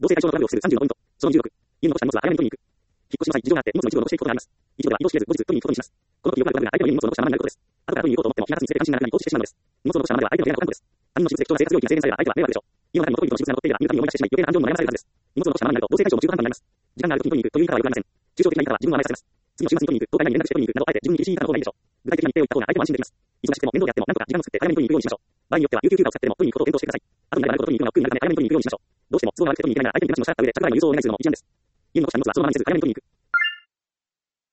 同性対象のトラブルをする30のポイント。その26。家の残した荷物は早めに取りに行く。引っ越しの際、事情があって荷物の一部を残していくことがあります。一部では移動しきれず、後日取りに行くことにします。この時、よくあるトラブルが相手の家に荷物を残したままになることです。後から取りに行こうと思っても、気がつにつれて関心がなくなり放置してしまうのです。荷物を残したままでは相手の部屋の保管庫です。他人の私物で貴重な生活領域が制限されれば相手は迷惑でしょう。家の中に元々の私物が残っていれば身の丈に思い出してしまい、余計な感情にも悩まされるはずです。荷物を残したままになると、同性対象も中途半端になります。時間がある時に取りに行くという言い方はよくありません。抽象的な言い方は自分を甘やかせます。次の週末に取りに行く、どうかに連絡して取りに行くなど、あえて自分に厳しい言い方の方がいいでしょう。具体的な日程を言った方が相手も安心できます。忙しくても面倒であっても、なんとか時間を作って早めに取りに行くようにしましょう。場合によっては有給休暇を使ってでも取りに行くことを検討してください。後になればなるほど取りに行くのが億劫になるため早めに取りに行くようにしましょう。どうしても都合が悪くて取りに行けないなら相手に手出しのしたった上で着払いの郵送をお願いするのも一案です。家に残した荷物はそのままにせず早めに取りに行く。